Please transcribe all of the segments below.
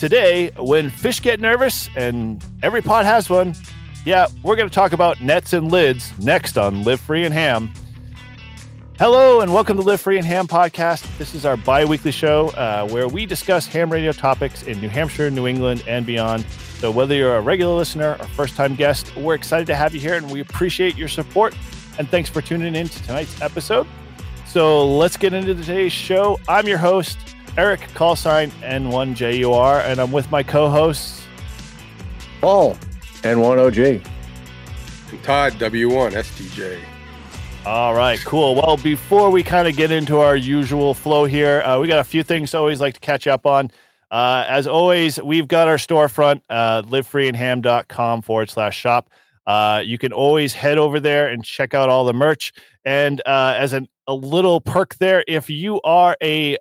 today, when fish get nervous, and every pot has one, yeah, we're going to talk about nets and lids next on Live Free and Ham. Hello, and welcome to Live Free and Ham podcast. This is our bi-weekly show where we discuss ham radio topics in New Hampshire, New England, and beyond. So whether you're a regular listener or first-time guest, we're excited to have you here, and we appreciate your support. And thanks for tuning in to tonight's episode. So let's get into today's show. I'm your host, Eric, callsign N1JUR, and I'm with my co-hosts, Paul, N1OG. And Todd, W1STJ. All right, cool. Well, before we kind of get into our usual flow here, we got a few things to always like to catch up on. As always, we've got our storefront, livefreeandham.com/shop. You can always head over there and check out all the merch. And as a little perk there, if you are a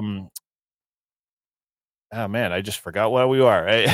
oh man, I just forgot what we are. Right?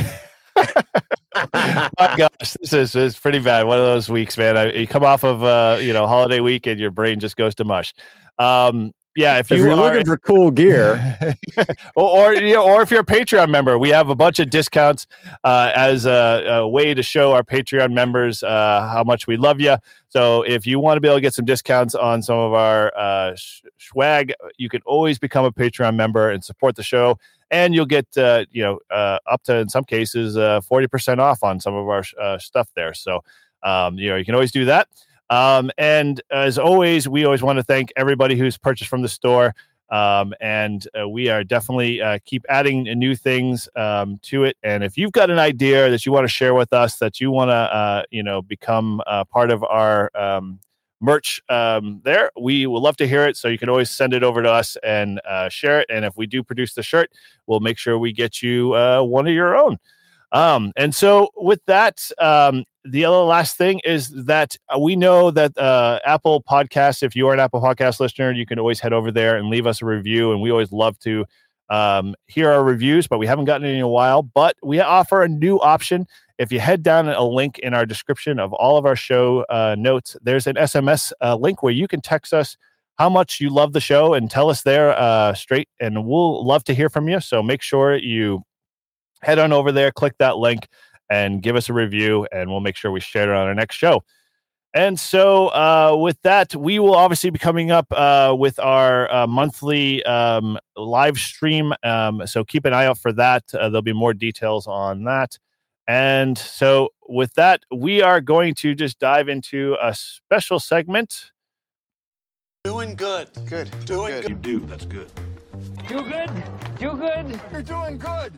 My gosh, this is pretty bad. One of those weeks, man. You come off of holiday week and your brain just goes to mush. Yeah, if you're looking for cool gear, or if you're a Patreon member, we have a bunch of discounts as a way to show our Patreon members how much we love you. So if you want to be able to get some discounts on some of our swag, you can always become a Patreon member and support the show. And you'll get, up to, in some cases, 40% off on some of our stuff there. So, you can always do that. And as always, we always want to thank everybody who's purchased from the store. And we are definitely keep adding new things to it. And if you've got an idea that you want to share with us, that you want to, become part of our merch there, we would love to hear it. So you can always send it over to us and share it. And if we do produce the shirt, we'll make sure we get you one of your own. And so with that, the other last thing is that we know that Apple Podcasts, if you are an Apple Podcast listener, you can always head over there and leave us a review. And we always love to hear our reviews, but we haven't gotten any in a while. But we offer a new option. If you head down a link in our description of all of our show notes, there's an SMS link where you can text us how much you love the show and tell us there straight. And we'll love to hear from you. So make sure you head on over there, click that link, and give us a review, and we'll make sure we share it on our next show. And so with that, we will obviously be coming up with our monthly live stream. So keep an eye out for that. There'll be more details on that. And so with that, we are going to just dive into a special segment. Doing good. Good. Doing good. You do. That's good. You good? You good? You're doing good.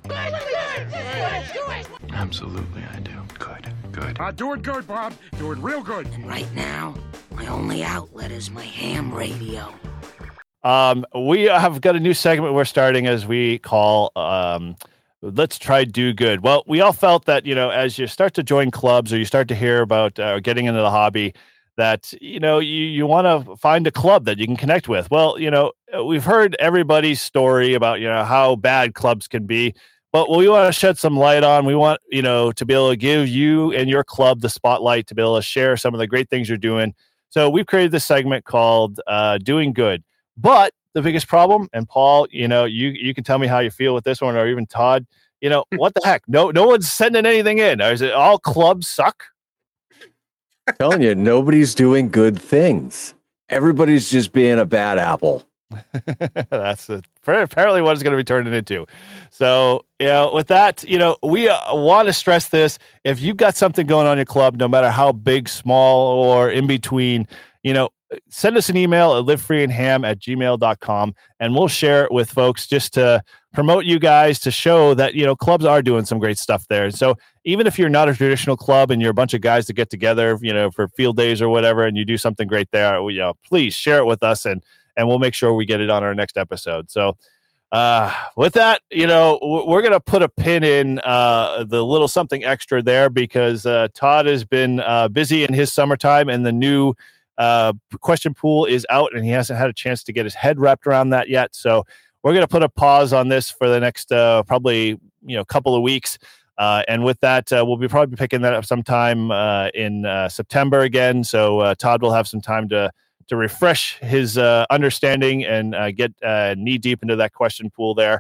Absolutely, I do. Good. Doing good, Bob. Doing real good. Right now, my only outlet is my ham radio. We have got a new segment we're starting as we call Let's Try Do Good. Well, we all felt that, as you start to join clubs or you start to hear about getting into the hobby, that, you want to find a club that you can connect with. Well, we've heard everybody's story about, how bad clubs can be, but we want to shed some light on. We want, to be able to give you and your club the spotlight to be able to share some of the great things you're doing. So we've created this segment called Doing Good. But the biggest problem, and Paul, you can tell me how you feel with this one, or even Todd, what the heck? No one's sending anything in. Is it all clubs suck? I'm telling you, nobody's doing good things. Everybody's just being a bad apple. That's apparently what it's going to be turning into. So, with that, we want to stress this. If you've got something going on in your club, no matter how big, small, or in between, send us an email at livefreeandham@gmail.com, and we'll share it with folks just to promote you guys, to show that, clubs are doing some great stuff there. So even if you're not a traditional club and you're a bunch of guys that get together, for field days or whatever, and you do something great there, please share it with us, and we'll make sure we get it on our next episode. So with that, we're going to put a pin in the little something extra there, because Todd has been busy in his summertime, and the new question pool is out, and he hasn't had a chance to get his head wrapped around that yet. So we're going to put a pause on this for the next probably couple of weeks. And with that, we'll be probably picking that up sometime in September again. So Todd will have some time to refresh his understanding and get knee deep into that question pool there.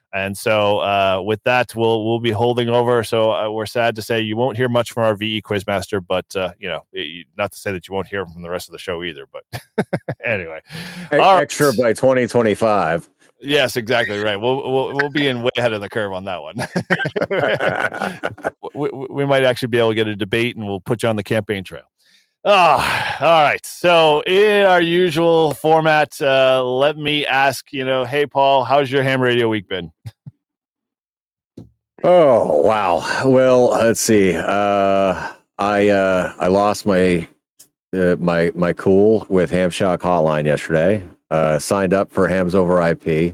And so with that, we'll be holding over. So we're sad to say you won't hear much from our VE Quizmaster, but not to say that you won't hear from the rest of the show either. But anyway, extra by 2025. Yes, exactly right. We'll be in way ahead of the curve on that one. we might actually be able to get a debate, and we'll put you on the campaign trail. All right. So in our usual format, let me ask, hey, Paul, how's your ham radio week been? Oh, wow. Well, let's see. I lost my cool with Ham Shock Hotline yesterday. Signed up for Hams Over IP.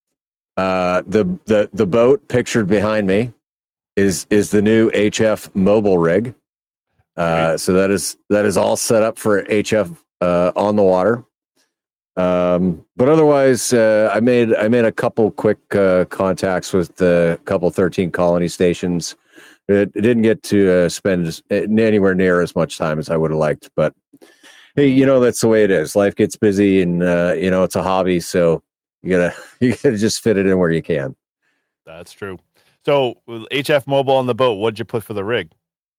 The boat pictured behind me is the new HF mobile rig. So that is all set up for HF on the water. But otherwise, I made a couple quick contacts with a couple 13 colony stations. It didn't get to spend anywhere near as much time as I would have liked, but hey, that's the way it is. Life gets busy, and it's a hobby, so you gotta just fit it in where you can. That's true. So with HF mobile on the boat, what'd you put for the rig?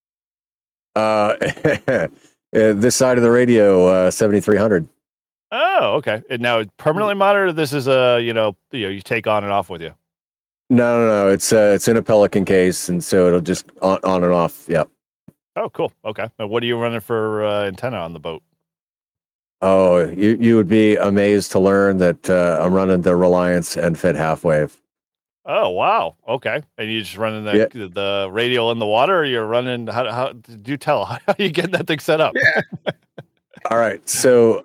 This side of the radio, 7300. Oh, okay. And now it's permanently monitored. This is you take on and off with you. No. It's in a Pelican case, and so it'll just on and off. Yep. Oh, cool. Okay. Now, what are you running for antenna on the boat? Oh, you would be amazed to learn that I'm running the Reliance EnFit half wave. Oh, wow. Okay. And you just running the radio in the water, or you're running, how do you tell? How are you getting that thing set up? Yeah. All right. So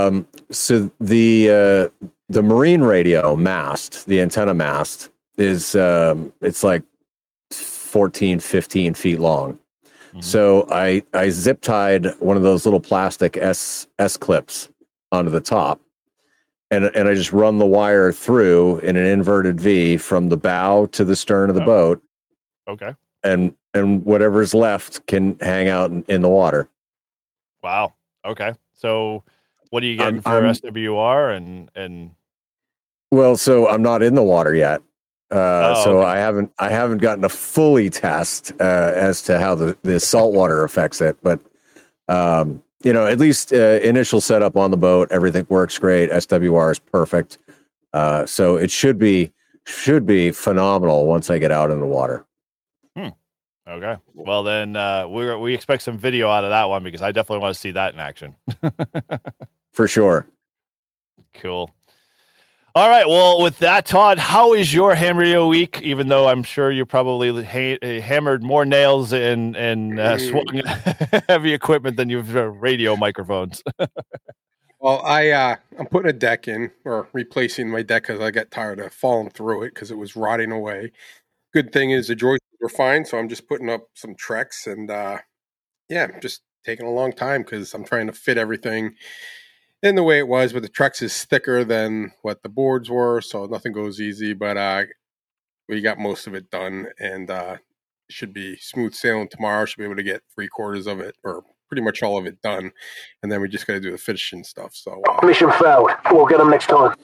the marine radio mast, the antenna mast is, it's like 14, 15 feet long. Mm-hmm. So I zip tied one of those little plastic S clips onto the top. And I just run the wire through in an inverted V from the bow to the stern of the boat. Okay. And whatever's left can hang out in the water. Wow. Okay. So what are you getting for SWR and? Well, so I'm not in the water yet. So okay. I haven't gotten a fully test as to how the salt water affects it, but at least initial setup on the boat, everything works great. SWR is perfect. So it should be phenomenal once I get out in the water. Okay. Well, then we expect some video out of that one, because I definitely want to see that in action. For sure. Cool. All right. Well, with that, Todd, how is your ham radio week? Even though I'm sure you probably hammered more nails and swung heavy equipment than you've radio microphones. Well, I'm putting a deck in, or replacing my deck, because I got tired of falling through it because it was rotting away. Good thing is the joists were fine, so I'm just putting up some Trex, and just taking a long time because I'm trying to fit everything in the way it was. But the Trex is thicker than what the boards were, so nothing goes easy. But we got most of it done, and should be smooth sailing tomorrow. Should be able to get 3/4 of it, or pretty much all of it, done, and then we just got to do the finishing stuff. So mission failed. We'll get them next time.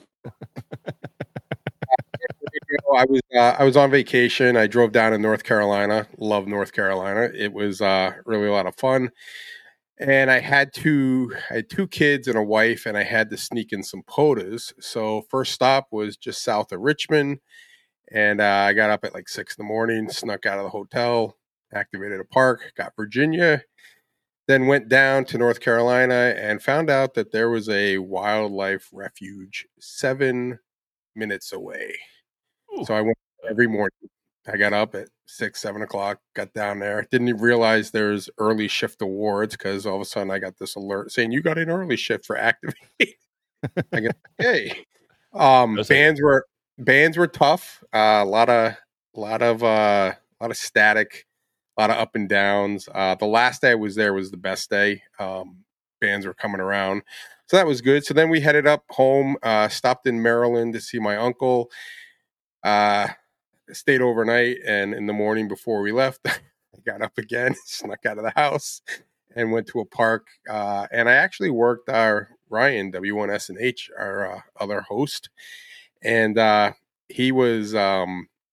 I was on vacation. I drove down to North Carolina. Love North Carolina. It was really a lot of fun. And I had two kids and a wife, and I had to sneak in some POTUS. So first stop was just south of Richmond. And I got up at like 6 a.m, snuck out of the hotel, activated a park, got Virginia, then went down to North Carolina and found out that there was a wildlife refuge 7 minutes away. Ooh. So I went every morning. I got up at 6, 7 o'clock, got down there. Didn't even realize there's early shift awards, because all of a sudden I got this alert saying you got an early shift for activate. I go, hey. Bands were tough. A lot of static, a lot of up and downs. The last day I was there was the best day. Bands were coming around, so that was good. So then we headed up home, stopped in Maryland to see my uncle. Stayed overnight, and in the morning before we left, I got up again, snuck out of the house, and went to a park. And I actually worked our Ryan W1SNH, our other host, and he was up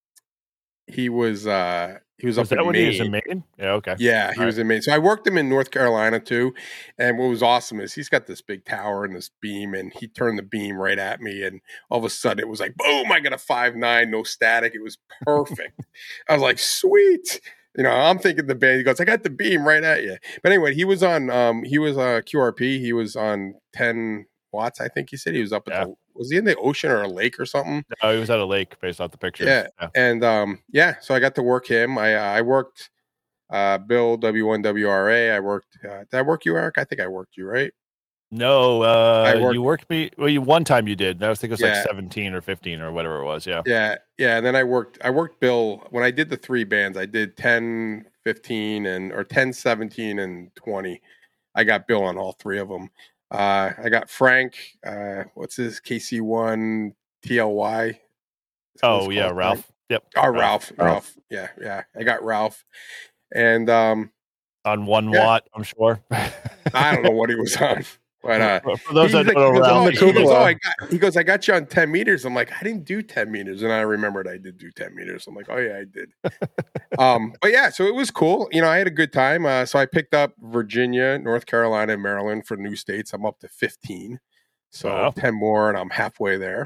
Was in that when he was Maine. in Maine? Yeah, okay. Yeah, he was in Maine. So I worked him in North Carolina too. And what was awesome is he's got this big tower and this beam, and he turned the beam right at me. And all of a sudden it was like, boom, I got a 5.9, no static. It was perfect. I was like, sweet. You know, I'm thinking the band, he goes, I got the beam right at you. But anyway, he was on QRP. He was on 10 watts, I think he said. He was up at was he in the ocean or a lake or something? No, he was at a lake based off the pictures. Yeah. And so I got to work him. I worked Bill W1WRA. I worked did I work you, Eric? I think I worked you, right? No, you worked me. Well, one time you did. I think it was like 17 or 15 or whatever it was. Yeah. And then I worked Bill when I did the 3 bands. I did 10, 15, or 10, 17, and 20. I got Bill on all 3 of them. I got Frank. What's his KC1 TLY? Oh yeah, Ralph. Frank. Yep. Oh, Ralph. Yeah. I got Ralph, and on 1 watt, I'm sure. I don't know what he was on. But for those that don't know, he goes, I got you on 10 meters. I'm like, I didn't do 10 meters. And I remembered I did do 10 meters. I'm like, oh yeah, I did. But yeah, so it was cool. You know, I had a good time. So I picked up Virginia, North Carolina, and Maryland for new states. I'm up to 15. So 10 more and I'm halfway there.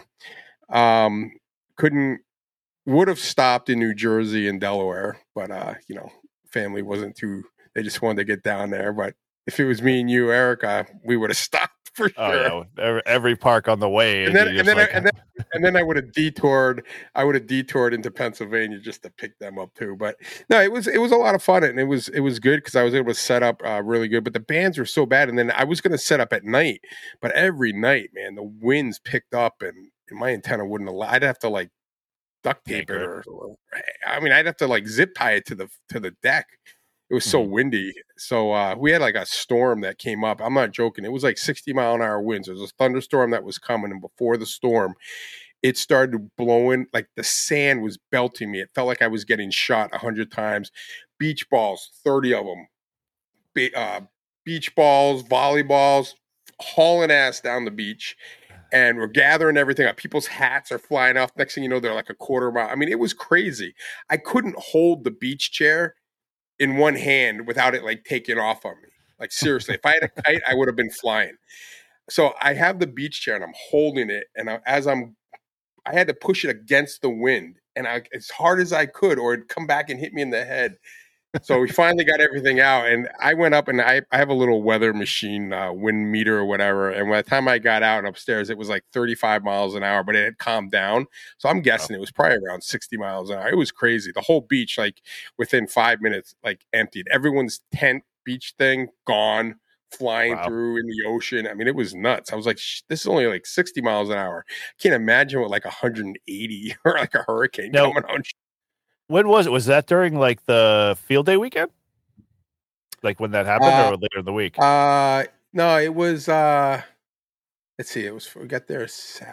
Would have stopped in New Jersey and Delaware, but you know, family wasn't they just wanted to get down there. But if it was me and you, Eric, we would have stopped for sure. Oh, yeah. Every park on the way. And then I would have detoured. I would have detoured into Pennsylvania just to pick them up too. But no, it was a lot of fun, and it was good because I was able to set up really good. But the bands were so bad, and then I was going to set up at night, but every night, man, the winds picked up, and my antenna wouldn't allow. I'd have to like duct tape it, or I mean, I'd have to like zip tie it to the deck. It was so windy. So we had like a storm that came up. I'm not joking. It was like 60-mile-an-hour winds. There was a thunderstorm that was coming. And before the storm, it started blowing. Like the sand was belting me. It felt like I was getting shot 100 times. Beach balls, 30 of them. Beach balls, volleyballs, hauling ass down the beach. And we're gathering everything up. People's hats are flying off. Next thing you know, they're like a quarter mile. I mean, it was crazy. I couldn't hold the beach chair in one hand without it like taking off on me. Like seriously, if I had a kite, I would have been flying. So I have the beach chair and I'm holding it, and I had to push it against the wind, and as hard as I could, or it'd come back and hit me in the head. So we finally got everything out, and I went up, and I have a little weather machine, wind meter or whatever. And by the time I got out and upstairs, it was like 35 miles an hour, but it had calmed down. So I'm guessing it was probably around 60 miles an hour. It was crazy. The whole beach, like within 5 minutes, like emptied. Everyone's tent beach thing gone, flying through in the ocean. I mean, it was nuts. I was like, this is only like 60 miles an hour. I can't imagine what like 180 or like a hurricane coming on. When was it? Was that during like the field day weekend? Like when that happened, or later in the week? No, it was. Let's see. It was. We got there.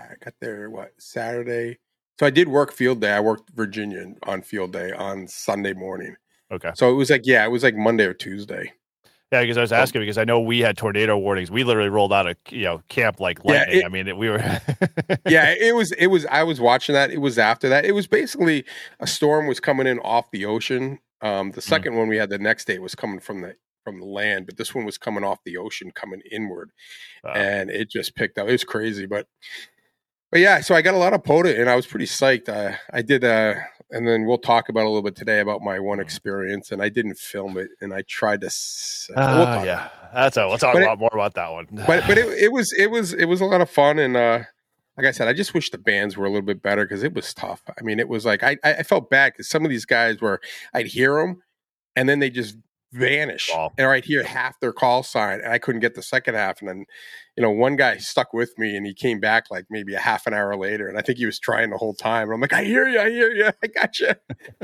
Saturday. So I did work field day. I worked Virginia on field day on Sunday morning. Okay. So it was like Monday or Tuesday. Yeah, because I was asking because I know we had tornado warnings. We literally rolled out a camp like lightning. Yeah, I mean, we were. Yeah, it was. I was watching that. It was after that. It was basically a storm was coming in off the ocean. The second one we had the next day was coming from the land, but this one was coming off the ocean, coming inward, and it just picked up. It was crazy, but yeah. So I got a lot of POTA, and I was pretty psyched. I did and then we'll talk about a little bit today about my one experience, and I didn't film it, and I tried to. Yeah, we'll talk a lot more about that one. but it was a lot of fun, and like I said, I just wish the bands were a little bit better because it was tough. I mean, it was like I felt bad because some of these guys I'd hear them, and then they just vanish, and I'd hear half their call sign, and I couldn't get the second half, and then. One guy stuck with me, and he came back like maybe a half an hour later, and I think he was trying the whole time. And I'm like, I hear you, I got you.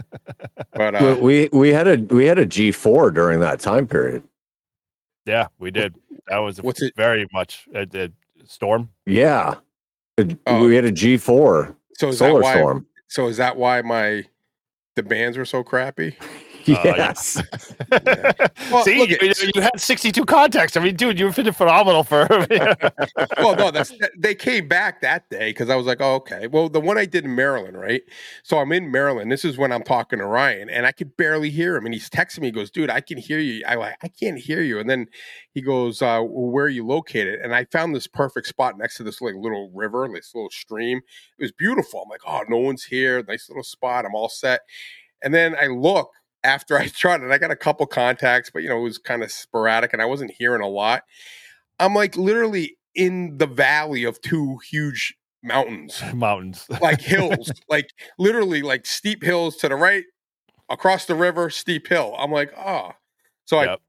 But we had a G4 during that time period. Yeah, we did. That was very much a storm. Yeah, we had a G4. So solar storm. So is that why the bands were so crappy? Yes. Well, see, look at- you had 62 contacts. I mean, dude, you were feeling phenomenal for. Well, no, they came back that day because I was like, oh, okay. Well, the one I did in Maryland, right? So I'm in Maryland. This is when I'm talking to Ryan, and I could barely hear him. And he's texting me. He goes, dude, I can hear you. I can't hear you. And then he goes, well, where are you located? And I found this perfect spot next to this like little river, this little stream. It was beautiful. I'm like, oh, no one's here. Nice little spot. I'm all set. And then I look after I tried it. I got a couple contacts, but it was kind of sporadic, and I wasn't hearing a lot. I'm like literally in the valley of two huge mountains, like hills, like literally like steep hills to the right, across the river, steep hill. I'm like, oh, so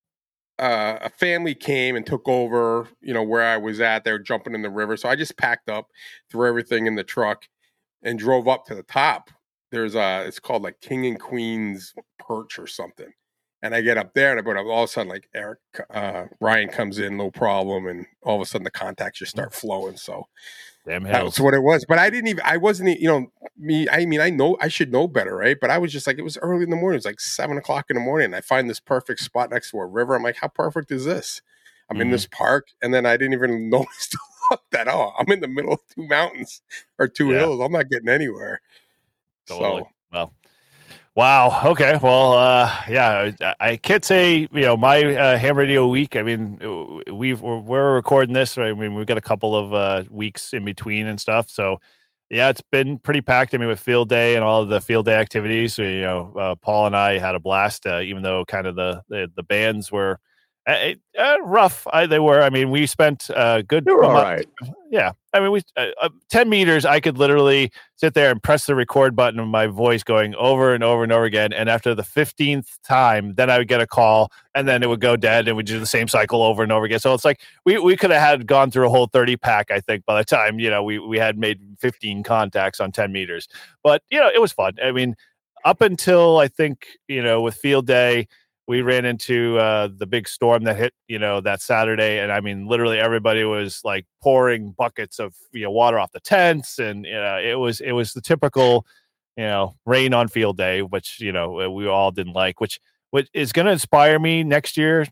a family came and took over, where I was at. They were jumping in the river. So I just packed up, threw everything in the truck and drove up to the top. There's it's called like King and Queen's Perch or something. And I get up there, but all of a sudden, like Ryan comes in, no problem, and all of a sudden the contacts just start flowing. So that's what it was. But I wasn't, me. I mean, I know I should know better, right? But I was just like, it was early in the morning. It was like 7:00 in the morning. And I find this perfect spot next to a river. I'm like, how perfect is this? I'm in this park, and then I didn't even notice to look that. Oh, I'm in the middle of two mountains or two hills. I'm not getting anywhere. Totally. So, well. Wow. Okay. Well, yeah, I can't say, my ham radio week. I mean, we're recording this. I mean, we've got a couple of weeks in between and stuff. So, yeah, it's been pretty packed. I mean, with field day and all of the field day activities, Paul and I had a blast, even though kind of the bands were rough. They were. I mean, we spent good. They were all right. Yeah. I mean, 10 meters, I could literally sit there and press the record button with my voice going over and over and over again. And after the 15th time, then I would get a call and then it would go dead and we'd do the same cycle over and over again. So it's like we could have gone through a whole 30 pack, I think, by the time, we had made 15 contacts on 10 meters. But, it was fun. I mean, up until I think, with field day, we ran into the big storm that hit, that Saturday. And I mean, literally everybody was like pouring buckets of water off the tents. And, it was the typical, rain on field day, which, we all didn't like, which is going to inspire me next year.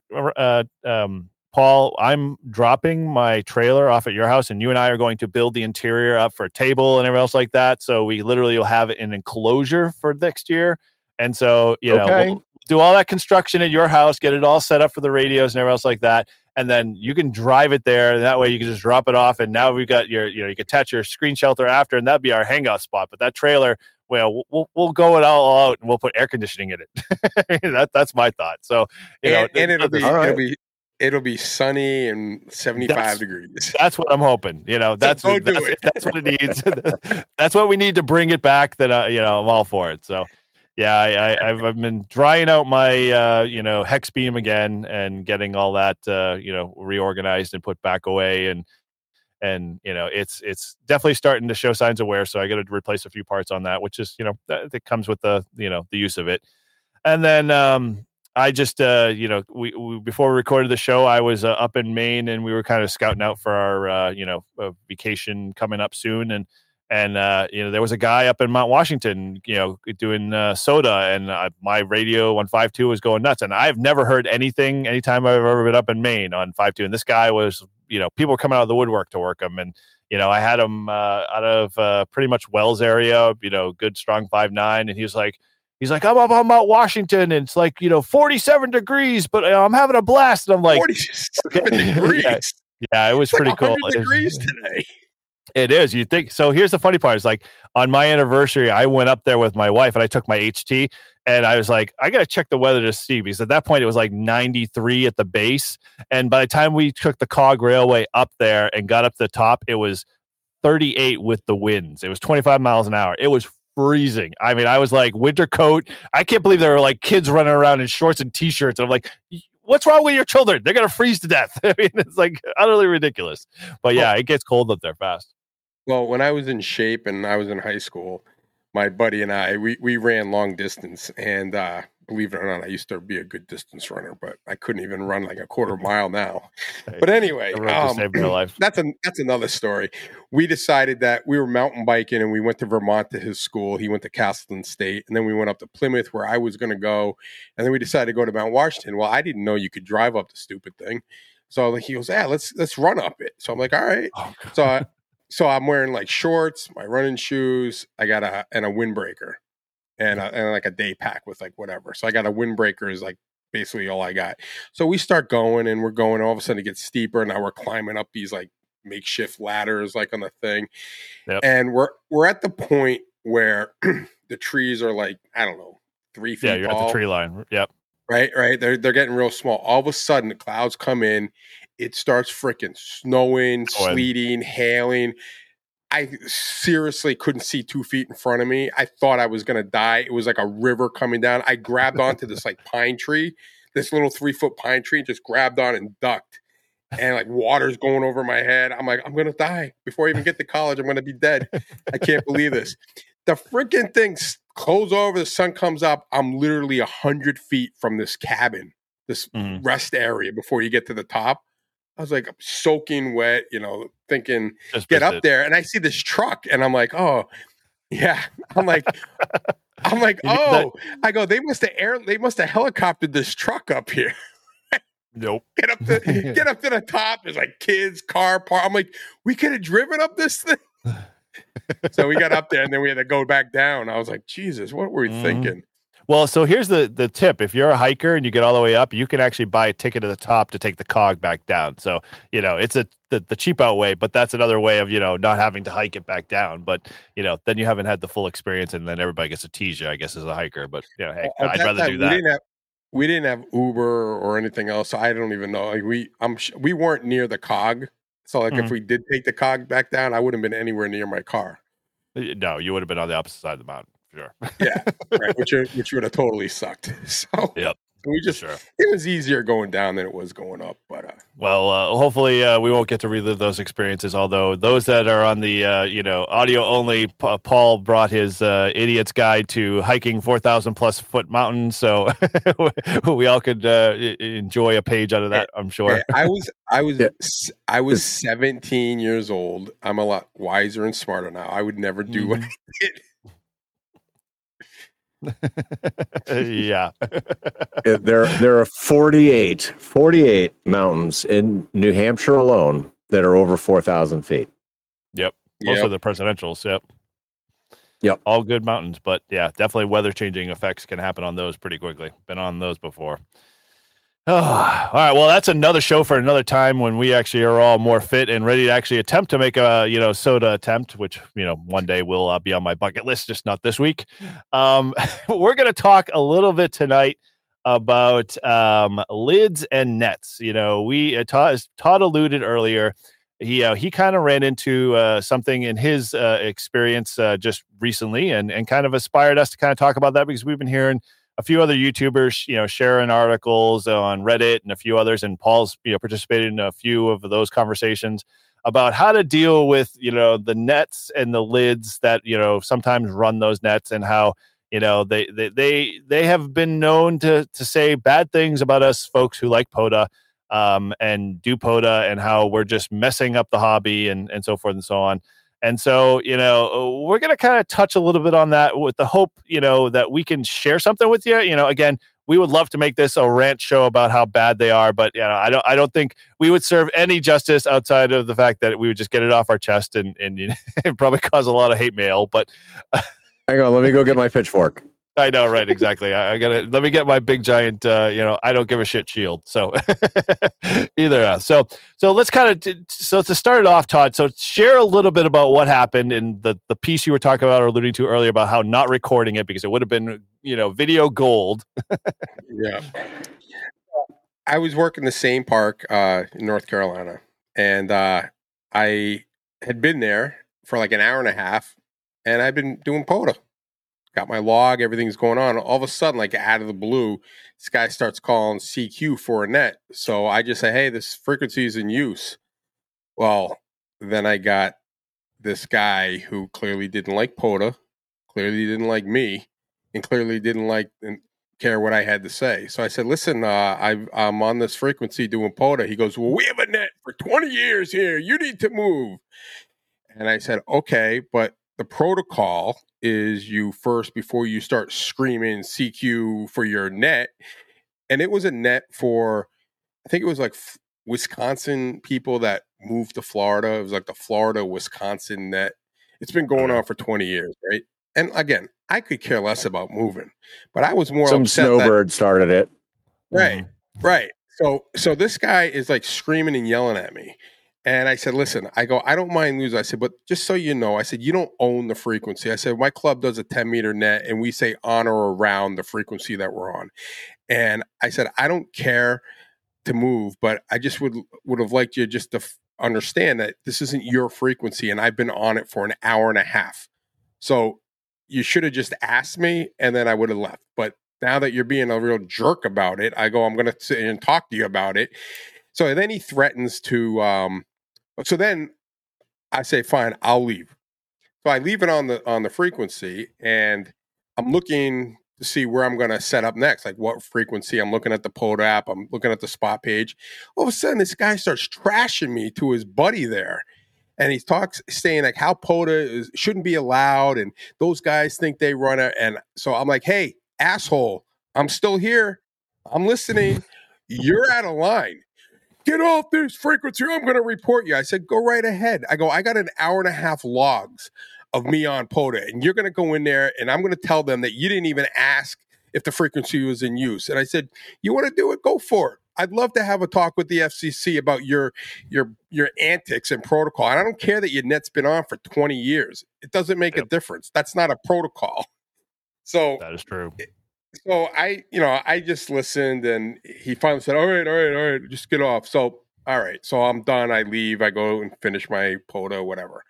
Paul, I'm dropping my trailer off at your house and you and I are going to build the interior up for a table and everything else like that. So we literally will have an enclosure for next year. And so, we'll do all that construction at your house, get it all set up for the radios and everything else like that. And then you can drive it there. And that way you can just drop it off. And now we've got you can attach your screen shelter after, and that'd be our hangout spot. But that trailer, we'll go it all out and we'll put air conditioning in it. That's my thought. So, it'll be sunny and 75 degrees. That's what I'm hoping. That's what it needs. That's what we need to bring it back. That I'm all for it. So. Yeah, I've been drying out my hex beam again and getting all that reorganized and put back away, and it's definitely starting to show signs of wear. So I got to replace a few parts on that, which is that comes with the the use of it. And then I just we before we recorded the show, I was up in Maine and we were kind of scouting out for our vacation coming up soon, and there was a guy up in Mount Washington, doing soda, and my radio 152 was going nuts. And I've never heard anything anytime I've ever been up in Maine on 52. And this guy was, people were coming out of the woodwork to work him. And, I had him out of pretty much Wells area, good, strong 5'9". And he's like, I'm up on Mount Washington and it's like, 47 degrees, but I'm having a blast. And I'm like, 47 degrees. Yeah, it was it's pretty like cool. Degrees today. It is. You think so? Here's the funny part: is like on my anniversary, I went up there with my wife and I took my HT, and I was like, I got to check the weather to see, because at that point it was like 93 at the base, and by the time we took the Cog Railway up there and got up to the top, it was 38 with the winds. It was 25 miles an hour. It was freezing. I mean, I was like winter coat. I can't believe there were like kids running around in shorts and t-shirts. And I'm like, what's wrong with your children? They're going to freeze to death. I mean, it's like utterly ridiculous. But yeah, it gets cold up there fast. Well, when I was in shape and I was in high school, my buddy and I, we ran long distance, and Believe it or not, I used to be a good distance runner, but I couldn't even run like a quarter mile now. But anyway, saved my life. that's another story. We decided that we were mountain biking and we went to Vermont to his school. He went to Castleton State, and then we went up to Plymouth where I was going to go, and then we decided to go to Mount Washington. Well, I didn't know you could drive up the stupid thing, so he goes, "Yeah, let's run up it." So I'm like, "All right." So I'm wearing like shorts, my running shoes. I got a windbreaker. And like a day pack with like whatever. So I got a windbreaker is like basically all I got. So we start going and we're going. All of a sudden it gets steeper. Now we're climbing up these like makeshift ladders like on the thing. Yep. And we're at the point where the trees are like, I don't know, 3 feet Yeah, you're tall. at the tree line. Yep. Right. They're getting real small. All of a sudden the clouds come in. It starts freaking snowing, sleeting, hailing. I seriously couldn't see 2 feet in front of me. I thought I was going to die. It was like a river coming down. I grabbed onto this like pine tree, this little 3-foot pine tree, just grabbed on and ducked. And like water's going over my head. I'm like, I'm going to die. Before I even get to college, I'm going to be dead. I can't believe this. The freaking thing closes over. The sun comes up. I'm literally 100 feet from this cabin, this rest area before you get to the top. I was like soaking wet, thinking get up there, and I see this truck, and I'm like, oh, yeah. I'm like, oh, I go. They must have helicoptered this truck up here. Nope. Get up to the top. There's like kids, car park. I'm like, we could have driven up this thing. So we got up there, and then we had to go back down. I was like, Jesus, what were we thinking? Well, so here's the tip. If you're a hiker and you get all the way up, you can actually buy a ticket to the top to take the cog back down. So, it's the cheap out way, but that's another way of, not having to hike it back down. But, then you haven't had the full experience, and then everybody gets to tease you, I guess, as a hiker. But, hey, I'd rather do that. We didn't have Uber or anything else, so I don't even know. Like we weren't near the cog. So like if we did take the cog back down, I wouldn't have been anywhere near my car. No, you would have been on the opposite side of the mountain. Sure. Yeah, right. Which would have totally sucked. So yep. It was easier going down than it was going up. But hopefully we won't get to relive those experiences. Although those that are on the audio only, Paul brought his idiot's guide to hiking 4,000 plus foot mountains, so we all could enjoy a page out of that. I'm sure. I was 17 years old. I'm a lot wiser and smarter now. I would never do what I did. Yeah. There are 48 mountains in New Hampshire alone that are over 4,000 feet. Yep. Most of the presidentials. Yep. All good mountains, but yeah, definitely weather changing effects can happen on those pretty quickly. Been on those before. Oh, all right. Well, that's another show for another time when we actually are all more fit and ready to actually attempt to make a, soda attempt, which, one day will be on my bucket list, just not this week. We're going to talk a little bit tonight about lids and nets. Todd alluded earlier. He kind of ran into something in his experience just recently and kind of inspired us to kind of talk about that because we've been hearing a few other YouTubers, sharing articles on Reddit and a few others, and Paul's, participated in a few of those conversations about how to deal with, the nets and the lids that, sometimes run those nets and how, they have been known to say bad things about us folks who like POTA and do POTA and how we're just messing up the hobby and so forth and so on. And so, we're going to kind of touch a little bit on that with the hope, that we can share something with you. Again, we would love to make this a rant show about how bad they are, but I don't think we would serve any justice outside of the fact that we would just get it off our chest and probably cause a lot of hate mail. But hang on, let me go get my pitchfork. I know, right? Exactly. Let me get my big giant, I don't give a shit shield. So either. So let's kind of, so to start it off, Todd, so share a little bit about what happened in the piece you were talking about or alluding to earlier about how not recording it because it would have been, video gold. Yeah. I was working the same park in North Carolina and I had been there for like an hour and a half and I've been doing POTA. Got my log, everything's going on. All of a sudden, like out of the blue, this guy starts calling CQ for a net. So I just say, hey, this frequency is in use. Well, then I got this guy who clearly didn't like POTA, clearly didn't like me, and clearly didn't like care what I had to say. So I said, listen, I'm on this frequency doing POTA. He goes, well, we have a net for 20 years here. You need to move. And I said, okay, but the protocol is you first, before you start screaming CQ for your net. And it was a net for, I think it was like Wisconsin people that moved to Florida. It was like the Florida-Wisconsin net. It's been going on for 20 years, right? And again, I could care less about moving, but I was more some upset snowbird started it. Right, right. So this guy is like screaming and yelling at me. And I said, listen, I don't mind losing. I said, but just so you know, I said, you don't own the frequency. I said, my club does a 10-meter net and we say on or around the frequency that we're on. And I said, I don't care to move, but I just would have liked you just to understand that this isn't your frequency and I've been on it for an hour and a half. So you should have just asked me and then I would have left. But now that you're being a real jerk about it, I go, I'm going to sit and talk to you about it. So then he threatens to, so then I say, fine, I'll leave. So I leave it on the frequency and I'm looking to see where I'm going to set up next, like what frequency. I'm looking at the POTA app. I'm looking at the spot page. All of a sudden, this guy starts trashing me to his buddy there. And he saying like how POTA shouldn't be allowed. And those guys think they run it. And so I'm like, hey, asshole, I'm still here. I'm listening. You're out of line. Get off this frequency. I'm going to report you. I said, go right ahead. I got an hour and a half logs of me on POTA, and you're going to go in there, and I'm going to tell them that you didn't even ask if the frequency was in use. And I said, you want to do it? Go for it. I'd love to have a talk with the FCC about your antics and protocol. And I don't care that your net's been on for 20 years. It doesn't make a difference. That's not a protocol. So that is true. So I just listened, and he finally said, all right, just get off. So, all right. So I'm done. I leave. I go and finish my POTA, whatever.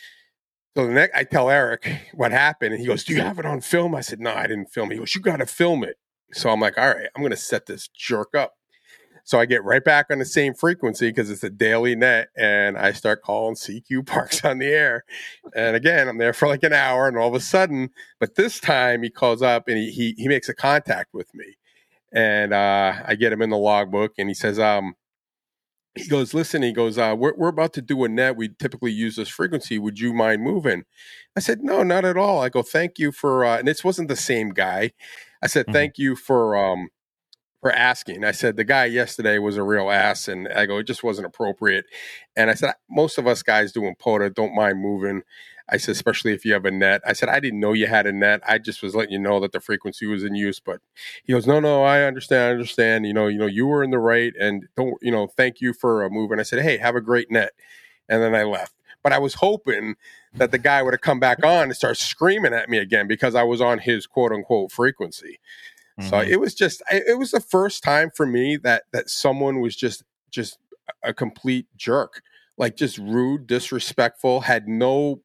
So the next, I tell Eric what happened, and he goes, do you have it on film? I said, no, I didn't film it. He goes, you got to film it. So I'm like, all right, I'm going to set this jerk up. So I get right back on the same frequency because it's a daily net, and I start calling CQ Parks on the air. And again, I'm there for like an hour, and all of a sudden, but this time he calls up and he makes a contact with me, and I get him in the logbook, and he says, he goes, listen, he goes, we're about to do a net. We typically use this frequency. Would you mind moving? I said, no, not at all. I go, thank you for, and this wasn't the same guy. I said, thank you for asking. I said, the guy yesterday was a real ass. And I go, it just wasn't appropriate. And I said, most of us guys doing POTA don't mind moving. I said, especially if you have a net. I said, I didn't know you had a net. I just was letting you know that the frequency was in use. But he goes, no, I understand. You were in the right. And thank you for moving. I said, hey, have a great net. And then I left. But I was hoping that the guy would have come back on and start screaming at me again because I was on his quote unquote frequency. So it was the first time for me that someone was just a complete jerk, like just rude, disrespectful, had no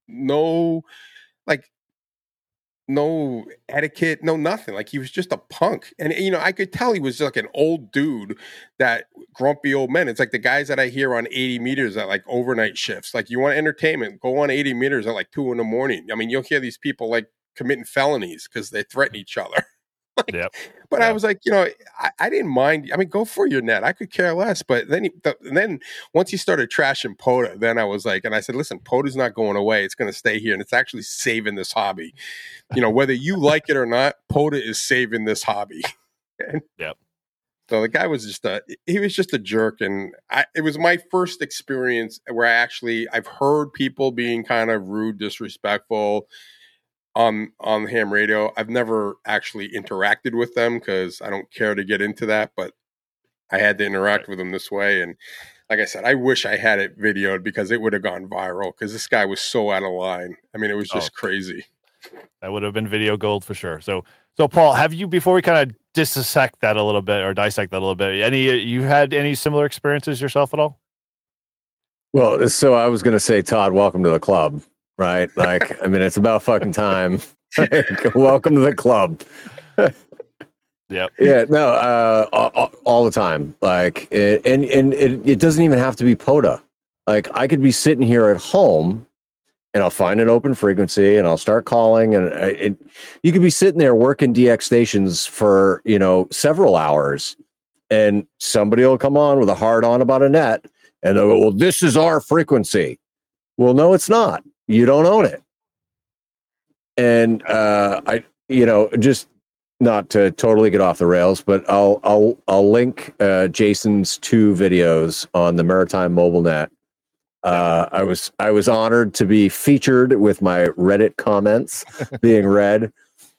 etiquette, no nothing. Like he was just a punk. And, I could tell he was like an old dude, that grumpy old man. It's like the guys that I hear on 80 meters at like overnight shifts. Like, you want entertainment, go on 80 meters at like 2 a.m. I mean, you'll hear these people like committing felonies because they threaten each other. But I was like, I didn't mind. I mean, go for your net. I could care less. But then once he started trashing POTA, then I was like, and I said, listen, POTA's not going away. It's going to stay here, and it's actually saving this hobby. Whether you like it or not, POTA is saving this hobby. So the guy was just a jerk, and it was my first experience where I've heard people being kind of rude, disrespectful on ham radio. I've never actually interacted with them because I don't care to get into that, but I had to interact with them this way. And like I said, I wish I had it videoed because it would have gone viral because this guy was so out of line. I mean, it was just crazy. That would have been video gold for sure. So Paul, have you, before we kind of dissect that a little bit or dissect that a little bit, you had any similar experiences yourself at all? Well, so I was going to say, Todd, welcome to the club. Right? Like, I mean, it's about fucking time. Welcome to the club. Yep. Yeah, no, all the time. Like, it doesn't even have to be POTA. Like, I could be sitting here at home and I'll find an open frequency and I'll start calling. And you could be sitting there working DX stations for, several hours, and somebody will come on with a hard on about a net and they'll go, well, this is our frequency. Well, no, it's not. You don't own it. And just not to totally get off the rails, but I'll link Jason's 2 videos on the Maritime Mobile Net. I was honored to be featured with my Reddit comments being read.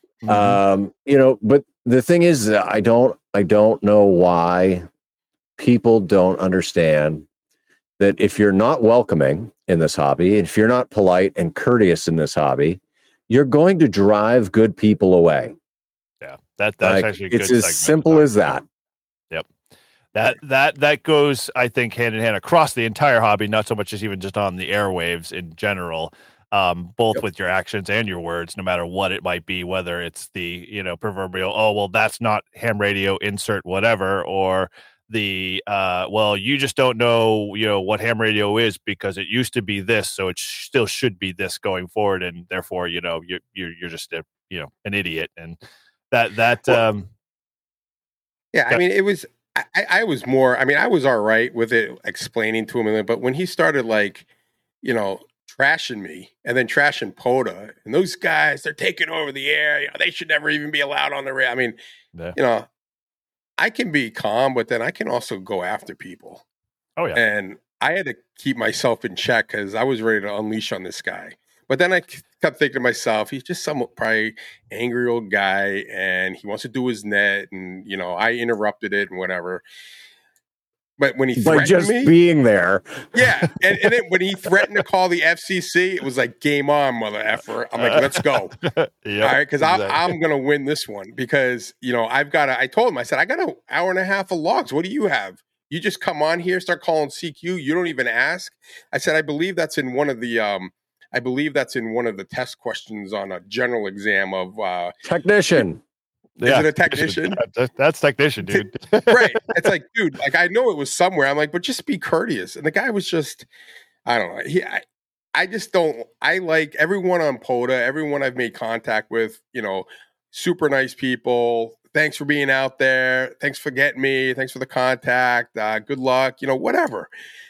But the thing is, I don't know why people don't understand that if you're not welcoming in this hobby, if you're not polite and courteous in this hobby, you're going to drive good people away. Yeah, that's actually a good it's as simple as that. Yep. That goes, I think, hand in hand across the entire hobby, not so much as even just on the airwaves in general, both with your actions and your words, no matter what it might be, whether it's the, proverbial, oh, well, that's not ham radio, insert whatever, or the, well, you just don't know, what ham radio is because it used to be this, so it still should be this going forward, and therefore, you're just an idiot, and that. Yeah, I mean, it was. I was more. I mean, I was all right with it, explaining to him, but when he started trashing me and then trashing POTA, and those guys, they're taking over the air. They should never even be allowed on the radio. I mean, I can be calm, but then I can also go after people. Oh yeah. And I had to keep myself in check because I was ready to unleash on this guy. But then I kept thinking to myself, he's just some probably angry old guy, and he wants to do his net, and I interrupted it and whatever. But when he threatened me, being there, yeah, and then when he threatened to call the FCC, it was like game on, mother effer. I'm like, let's go, all right, because I'm gonna win this one because I've got. I told him, I said, I got an hour and a half of logs. What do you have? You just come on here, start calling CQ. You don't even ask. I said, I believe that's in one of the. I believe that's in one of the test questions on a general exam of technician. Is it a technician? That's technician, dude. Right. It's like, dude, I know it was somewhere. I'm like, but just be courteous. And the guy was just, I don't know. I just don't. I like everyone on POTA, everyone I've made contact with. Super nice people. Thanks for being out there. Thanks for getting me. Thanks for the contact. Good luck. Whatever.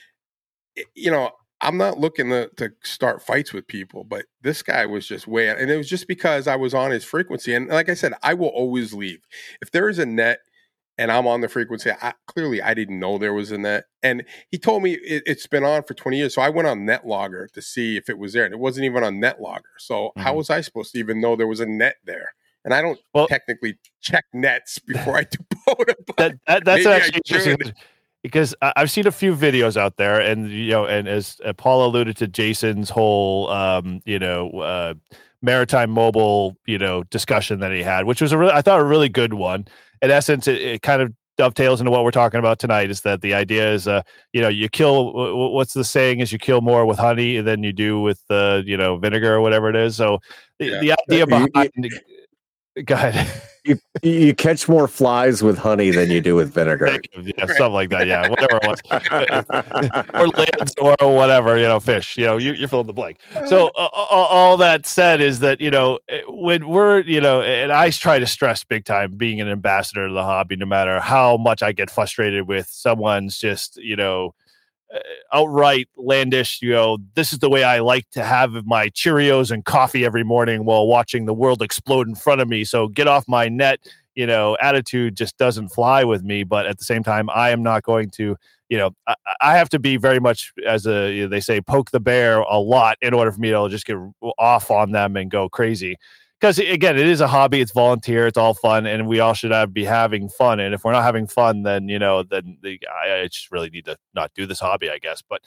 I'm not looking to start fights with people, but this guy was just way out. And it was just because I was on his frequency. And like I said, I will always leave. If there is a net and I'm on the frequency, clearly I didn't know there was a net. And he told me it's been on for 20 years. So I went on NetLogger to see if it was there. And it wasn't even on NetLogger. So how was I supposed to even know there was a net there? And I don't technically check nets before I do POTA. That's actually interesting. Because I've seen a few videos out there, and and as Paul alluded to, Jason's whole maritime mobile discussion that he had, which was I thought a really good one. In essence, it kind of dovetails into what we're talking about tonight. Is that the idea is you kill, what's the saying, is you kill more with honey than you do with vinegar or whatever it is. So the idea behind go ahead. You catch more flies with honey than you do with vinegar. Yeah, something like that. Yeah, whatever it was, or lids, or whatever. Fish. You fill in the blank. So all that said is that when we're and I try to stress big time being an ambassador to the hobby, no matter how much I get frustrated with someone's just outright landish, this is the way I like to have my Cheerios and coffee every morning while watching the world explode in front of me. So get off my net, attitude just doesn't fly with me. But at the same time, I am not going to, I have to be very much, as they say, poke the bear a lot in order for me to just get off on them and go crazy. Because again, it is a hobby, it's volunteer, it's all fun, and we all should be having fun. And if we're not having fun, then I just really need to not do this hobby, I guess. But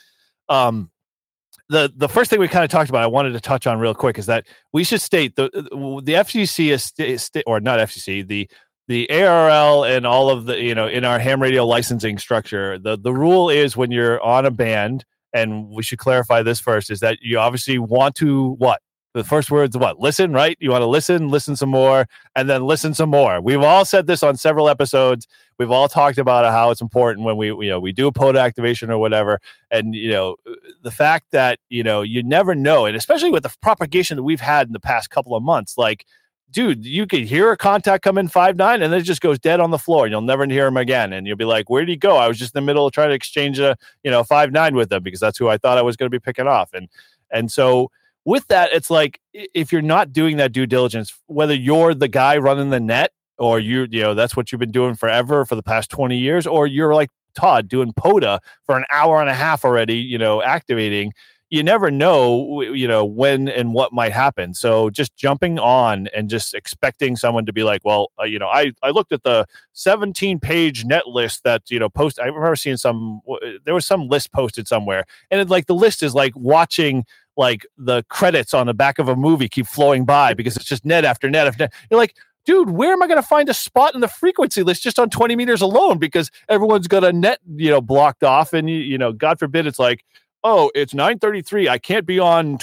the first thing we kind of talked about, I wanted to touch on real quick, is that we should state the FCC is or not FCC, the ARL and all of the in our ham radio licensing structure. The rule is when you're on a band, and we should clarify this first, is that you obviously want to The first word's what? Listen, right? You want to listen some more, and then listen some more. We've all said this on several episodes. We've all talked about how it's important when we do a POTA activation or whatever. And, the fact that, you never know, and especially with the propagation that we've had in the past couple of months, like, dude, you could hear a contact come in 5'9", and then it just goes dead on the floor, and you'll never hear him again. And you'll be like, where did he go? I was just in the middle of trying to exchange a 5'9" with him because that's who I thought I was going to be picking off. And so with that, it's like, if you're not doing that due diligence, whether you're the guy running the net or that's what you've been doing forever for the past 20 years, or you're like Todd doing POTA for an hour and a half already, activating, you never know, when and what might happen. So just jumping on and just expecting someone to be like, well, I looked at the 17-page net list that, post. I remember seeing there was some list posted somewhere, and the list is like watching like the credits on the back of a movie keep flowing by because it's just net after net after net. You're like, dude, where am I going to find a spot in the frequency list just on 20 meters alone? Because everyone's got a net, blocked off, and God forbid it's like, oh, it's 9:33. I can't be on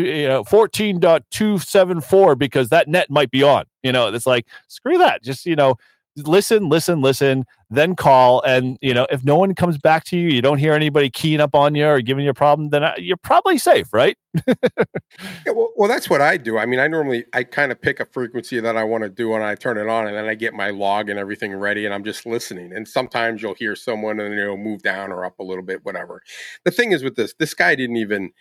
14.274 because that net might be on. It's like, screw that. Just, listen, then call. And, if no one comes back to you, you don't hear anybody keying up on you or giving you a problem, then you're probably safe, right? Yeah, well, that's what I do. I mean, I kind of pick a frequency that I want to do and I turn it on, and then I get my log and everything ready, and I'm just listening. And sometimes you'll hear someone and move down or up a little bit, whatever. The thing is with this guy didn't even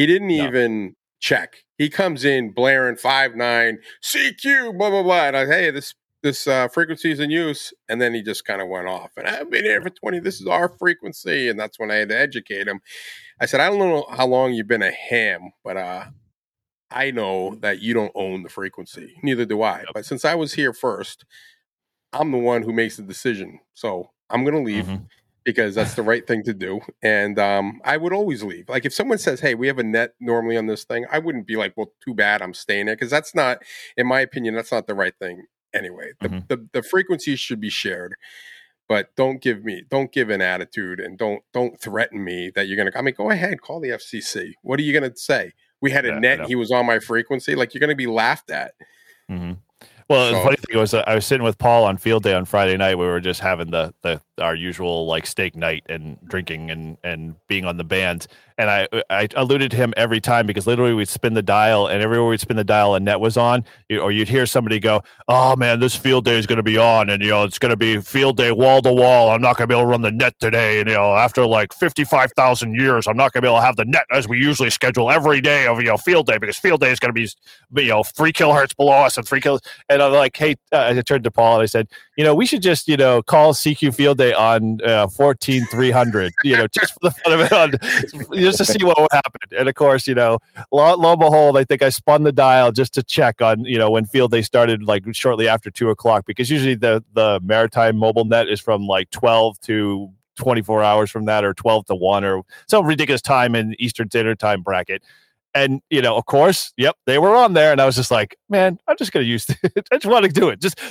check. He comes in blaring 5'9", CQ, blah, blah, blah. And hey, this frequency is in use. And then he just kind of went off. And I've been here for 20. This is our frequency. And that's when I had to educate him. I said, I don't know how long you've been a ham, but I know that you don't own the frequency. Neither do I. Yep. But since I was here first, I'm the one who makes the decision. So I'm going to leave because that's the right thing to do. And I would always leave. Like if someone says, hey, we have a net normally on this thing, I wouldn't be like, well, too bad, I'm staying there. Because that's not, in my opinion, that's not the right thing. Anyway, the frequencies should be shared, but don't give an attitude and don't threaten me that you're going to, go ahead, call the FCC. What are you going to say? We had a net, he was on my frequency. Like, you're going to be laughed at. Mm-hmm. Well, the funny thing was, I was sitting with Paul on field day on Friday night. We were just having our usual like steak night and drinking and being on the bands. And I alluded to him every time because literally we'd spin the dial, and everywhere we'd spin the dial, a net was on. Or you'd hear somebody go, "Oh man, this field day is going to be on, and it's going to be field day wall to wall. I'm not going to be able to run the net today, and after like 55,000 years, I'm not going to be able to have the net as we usually schedule every day of field day because field day is going to be 3 kilohertz below us and 3 kilohertz." And I'm like, hey, I turned to Paul and I said, we should just call CQ field day on 14,300, just for the fun of it, just to see what would happen. And of course, lo and behold, I think I spun the dial just to check on, when field day started, like shortly after 2:00, because usually the maritime mobile net is from like 12 to 24 hours from that, or 12 to 1, or some ridiculous time in Eastern Standard Time bracket. And, of course, yep, they were on there. And I was just like, man, I'm just going to use it. I just want to do it. Just,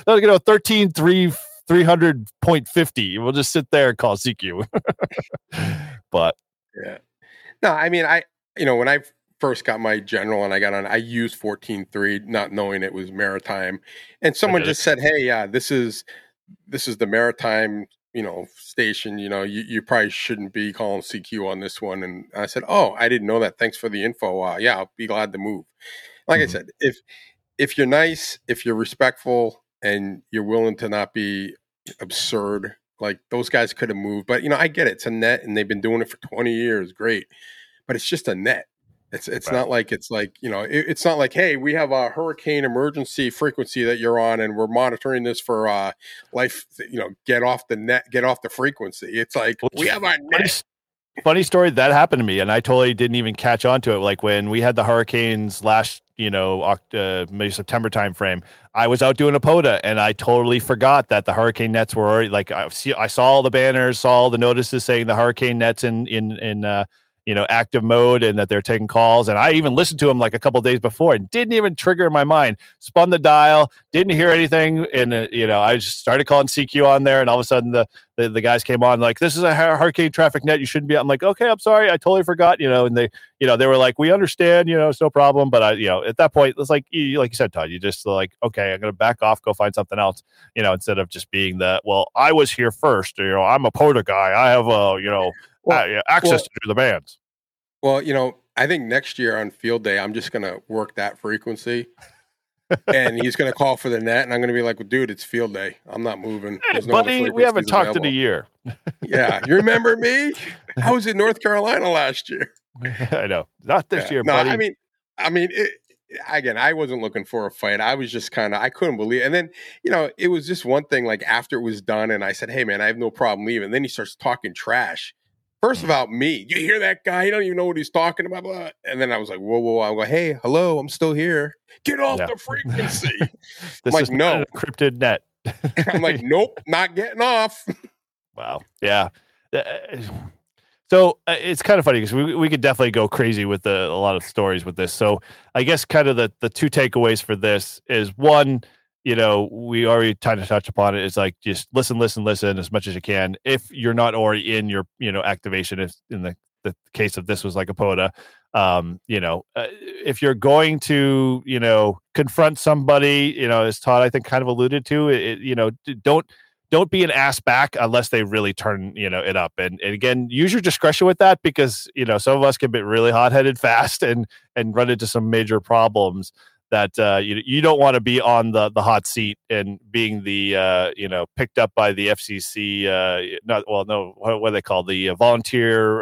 13,300.50. We'll just sit there and call CQ. But yeah. No, I mean, when I first got my general and I got on, I used 14.3, not knowing it was maritime. And someone just said, hey, this is the maritime, station, you probably shouldn't be calling CQ on this one. And I said, oh, I didn't know that. Thanks for the info. Yeah, I'll be glad to move. Like I said, if you're nice, if you're respectful, and you're willing to not be absurd, like those guys could have moved. But, I get it. It's a net and they've been doing it for 20 years. Great. But it's just a net. It's right. Not like it's like, it's not like, hey, we have a hurricane emergency frequency that you're on and we're monitoring this for life, get off the net, get off the frequency. It's like, we have our net. Funny story, that happened to me, and I totally didn't even catch on to it. Like when we had the hurricanes last, maybe September timeframe, I was out doing a POTA, and I totally forgot that the hurricane nets were already, like, I saw all the banners, saw all the notices saying the hurricane nets in active mode and that they're taking calls. And I even listened to them like a couple of days before and didn't even trigger in my mind. Spun the dial, didn't hear anything, and I just started calling CQ on there, and all of a sudden the guys came on like, "This is a Hurricane Traffic Net. You shouldn't be." I'm like, "Okay, I'm sorry, I totally forgot." And they were like, "We understand, it's no problem." But at that point, it's like you said, Todd, you just like, "Okay, I'm going to back off, go find something else," instead of just being well, I was here first. I'm a POTA guy. I have access to the bands. Well, I think next year on field day, I'm just going to work that frequency. And he's going to call for the net, and I'm going to be like, well, "Dude, it's field day. I'm not moving." Hey, buddy, we haven't talked in a year. Yeah, you remember me? I was in North Carolina last year. I know, not this year, buddy. I mean, again, I wasn't looking for a fight. I was just I couldn't believe it. And then, it was just one thing. Like after it was done, and I said, "Hey, man, I have no problem leaving." And then he starts talking trash. First about me, you hear that guy? You don't even know what he's talking about. Blah. And then I was like, whoa. I go, "Hey, hello, I'm still here. Get off the frequency." This is no an encrypted net. I'm like, "Nope, not getting off." Wow. Yeah. So it's kind of funny because we could definitely go crazy with a lot of stories with this. So I guess kind of the two takeaways for this is one, we already kind of touched upon it. It's like, just listen as much as you can. If you're not already in your, activation, if in the case of this was like a POTA, if you're going to, confront somebody, as Todd, I think kind of alluded to, don't be an ass back unless they really turn, it up. And again, use your discretion with that because, some of us can be really hot-headed fast and run into some major problems that you don't want to be on the hot seat and being the picked up by the FCC what are they called, the volunteer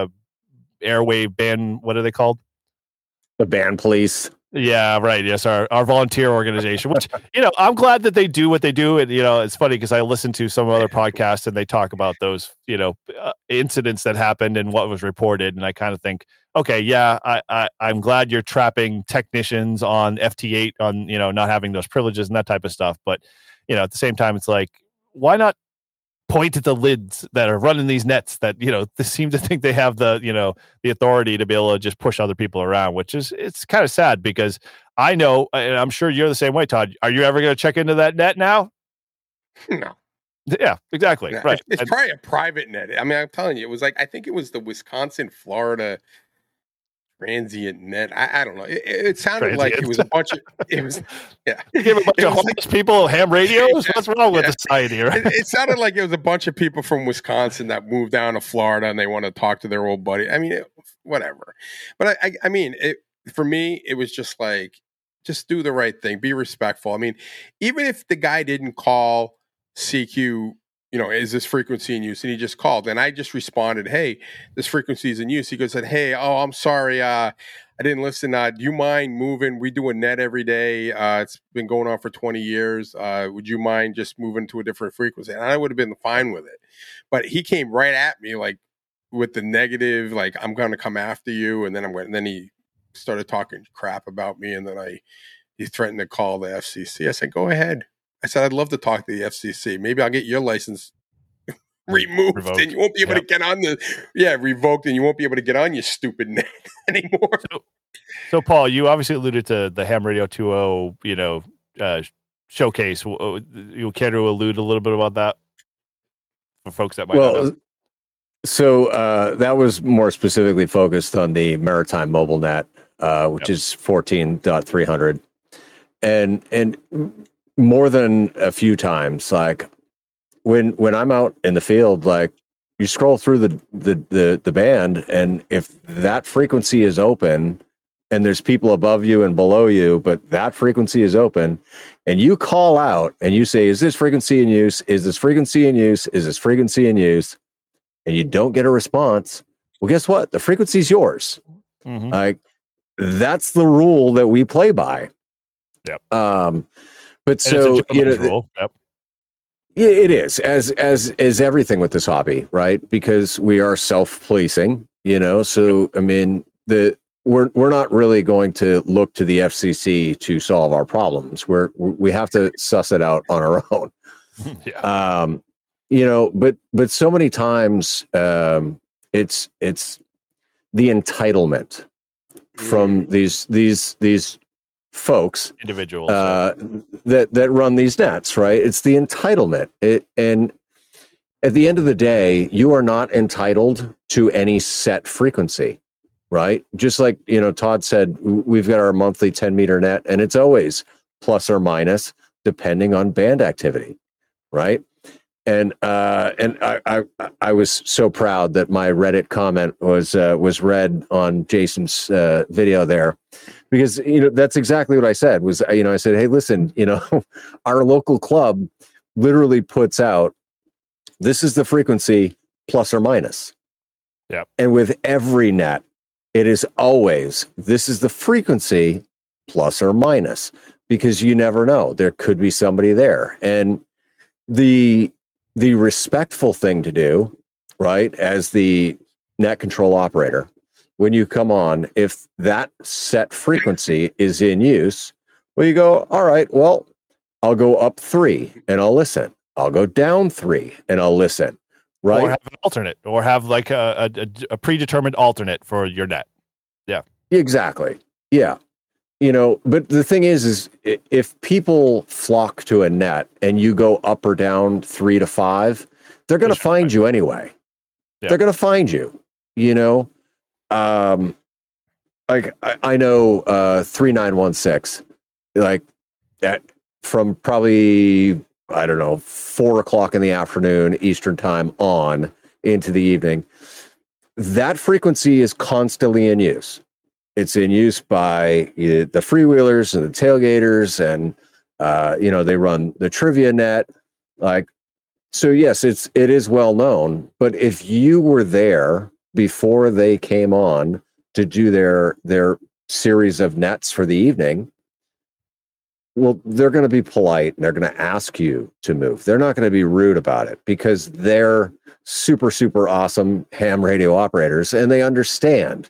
airwave band, what are they called, the band police. Yeah, right. Yes, our volunteer organization, which, I'm glad that they do what they do. And, it's funny because I listen to some other podcasts and they talk about those, incidents that happened and what was reported. And I kind of think, okay, yeah, I'm glad you're trapping technicians on FT8 on, not having those privileges and that type of stuff. But, at the same time, it's like, why not point at the lids that are running these nets that, they seem to think they have the, the authority to be able to just push other people around, which is, it's kind of sad because I know, and I'm sure you're the same way, Todd. Are you ever going to check into that net now? No. Yeah, exactly. Yeah, right. It's probably a private net. I mean, I'm telling you, it was like, I think it was the Wisconsin, Florida transient net. I don't know. It sounded transient. Like it was a bunch of. It was yeah. You gave a bunch of homeless people ham radios. What's wrong with society? Right? It sounded like it was a bunch of people from Wisconsin that moved down to Florida and they want to talk to their old buddy. I mean, whatever. But I mean, for me, it was just like, just do the right thing, be respectful. I mean, even if the guy didn't call CQ. Is this frequency in use? And he just called, and I just responded, "Hey, this frequency is in use." He said, "Hey, I'm sorry, I didn't listen. Do you mind moving? We do a net every day. It's been going on for 20 years. Would you mind just moving to a different frequency?" And I would have been fine with it. But he came right at me like with the negative, like, "I'm going to come after you," and then he started talking crap about me, and then he threatened to call the FCC. I said, "Go ahead." I said, "I'd love to talk to the FCC. Maybe I'll get your license removed revoked. And you won't be able to get on revoked, and you won't be able to get on your stupid net anymore." So Paul, you obviously alluded to the Ham Radio 2.0, showcase. You care to allude a little bit about that for folks that might not know? So that was more specifically focused on the Maritime Mobile Net, which is 14.300, and more than a few times, like when I'm out in the field, like you scroll through the band, and if that frequency is open and there's people above you and below you, but that frequency is open, and you call out and you say, "Is this frequency in use? Is this frequency in use? Is this frequency in use?" and you don't get a response, well, guess what? The frequency is yours. Mm-hmm. Like, that's the rule that we play by. Yep. But so, rule. Yep. Yeah, it is, as everything with this hobby, right? Because we are self-policing, so I mean, we're not really going to look to the FCC to solve our problems. We have to suss it out on our own. Yeah. But so many times, it's the entitlement from these folks, individuals that run these nets, right? It's the entitlement. And at the end of the day, you are not entitled to any set frequency, right? Just like, Todd said, we've got our monthly 10-meter net, and it's always plus or minus depending on band activity, right? And I was so proud that my Reddit comment was read on Jason's video there, because that's exactly what I said. I said, hey, listen, our local club literally puts out, this is the frequency plus or minus. Yeah. And with every net, it is always, this is the frequency plus or minus, because you never know. There could be somebody there. And the respectful thing to do, right, as the net control operator, when you come on, if that set frequency is in use, well, you go, all right, well, I'll go up 3 and I'll listen. I'll go down 3 and I'll listen. Right. Or have an alternate, or have like a predetermined alternate for your net. Yeah. Exactly. Yeah. But the thing is if people flock to a net and you go up or down 3 to 5, they're going to find you anyway. Yeah. They're going to find you, like I know 3916, like that from probably, I don't know, 4 o'clock in the afternoon, Eastern time on into the evening. That frequency is constantly in use. It's in use by the freewheelers and the tailgaters, and they run the trivia net. So yes, it is well known. But if you were there before they came on to do their series of nets for the evening, well, they're going to be polite and they're going to ask you to move. They're not going to be rude about it, because they're super, super awesome ham radio operators, and they understand.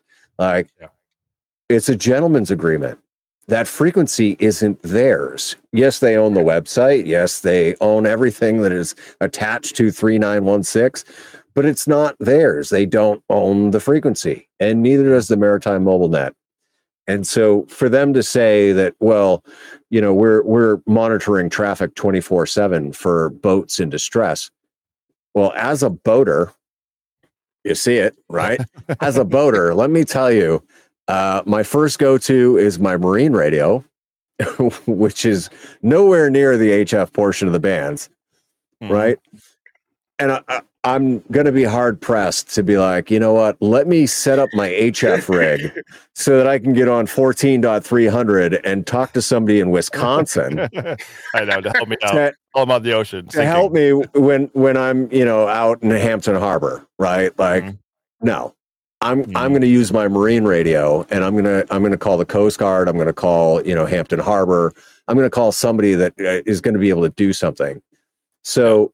It's a gentleman's agreement. That frequency isn't theirs. Yes, they own the website. Yes, they own everything that is attached to 3916, but it's not theirs. They don't own the frequency, and neither does the Maritime Mobile Net. And so for them to say that, well, we're monitoring traffic 24/7 for boats in distress. Well, as a boater, you see it, right? As a boater, let me tell you, my first go-to is my marine radio, which is nowhere near the HF portion of the bands, right? And I'm going to be hard-pressed to be like, you know what, let me set up my HF rig so that I can get on 14.300 and talk to somebody in Wisconsin. I know, to help me out. I'm on the ocean. To help me when I'm, out in Hampton Harbor, right? No. I'm going to use my marine radio, and I'm going to call the Coast Guard. I'm going to call, Hampton Harbor. I'm going to call somebody that is going to be able to do something. So